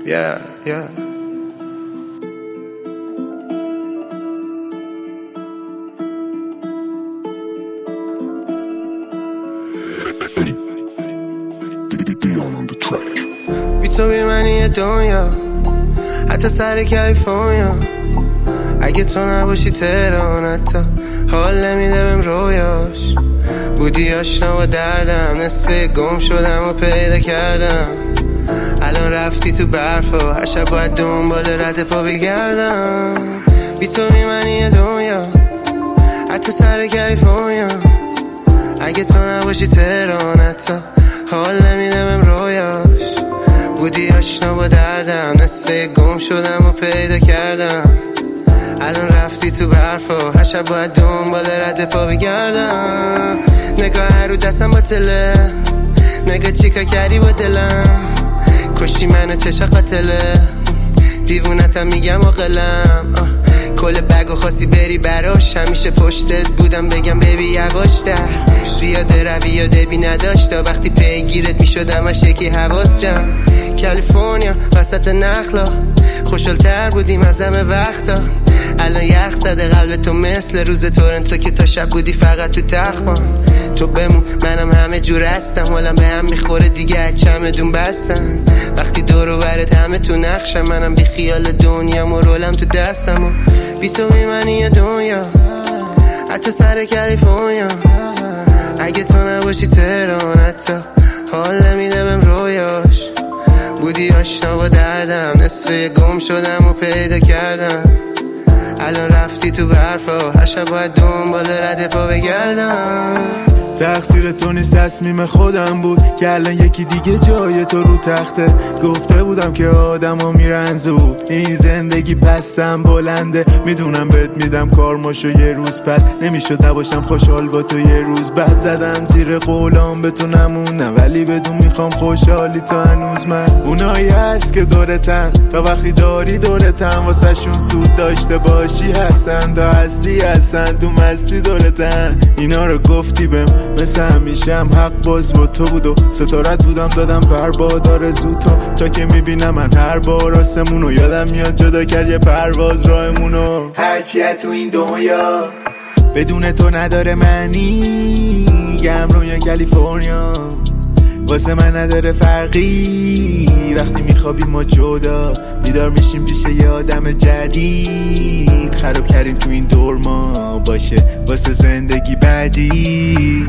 yeah. بی تو بی منی دنیا، حتی سر کلیفورنیا. اگه تو نباشی تهران حتی حال نمیده بهم رویاش. بودی آشنا با دردم، نصفه گم شدم و پیدا کردم. الان رفتی تو برف و هر شب باید دنبال رد پا بگردم. بی تو بی منی دنیا، حتی سر کلیفورنیا. اگه تو نباشی تهران حتی حال نمیده بهم رویاش. بودی آشنا با دردم، نصفه گم شدم و پیدا کردم. الان رفتی تو برف و هر شب باید دنبال رد پا بگردم. نگاه رو دستم باطله، نگاه چیکار کردی با دلم. کشتی منو چشا قاتله، دیوونتم میگم عاقلم. کل بگو خواستی بری براش، همیشه پشتت بودم بگم ببی یواشتر. زیاده روی یاده بی نداشتا، وقتی پیگیرت میشدم اش یکی حواس جمع. کالیفرنیا وسط نخلا، خوشحالتر بودیم از همه وقتا. الان یخ زده قلب تو مثل روز تورنتو که تا شب بودی فقط تو تخمام. تو بمون منم همه جور هستم، حالم به هم میخوره دیگه چمدون بستم. وقتی دور و برت همه تو نقشم، منم بی خیال دنیام و رولم تو دستم. بی تو میمنی دنیا، حتی سر کلیفورنیا. اگه تو نباشی تهران حتی حال نمیده بهم رویاش. بودی آشنا با دردم، نصفه گم شدم و پیدا کردم. الان رفتی تو برف و هر شب باید دنبال رد پا بگردم. تقصیر تو نیست، تصمیم خودم بود که الان یکی دیگه جای تو رو تخته. گفته بودم که آدم ها میرن زود، این زندگی پستم بلنده. میدونم بهت میدم کارماشو یه روز، پس نمیشد نباشم خوشحال با تو یه روز. بعد زدم زیر قولام به تو نمونم، ولی بدون میخوام خوشحالی تا هنوز. من اونایی هست که دورتن، تا وقتی داری دورتن واسه شون سود داشته باشی هستن. تا هستی هستن تو مستی دورتن. اینا رو گفتی بهم مثل همیشم حق باز با تو بود و ستارت بودم دادم پرباد آرزو تا که میبینم من هر بار آسمونو. یادم میاد جدا کرد یه پرواز راهمونو. هرچیه تو این دنیا بدون تو نداره معنی. گم رویا کالیفرنیا واسه من نداره فرقی. وقتی میخوابیم ما جدا، بیدار میشیم پیش یه آدم جدید. خراب کردیم تو این دور ما باشه واسه زندگی بعدی.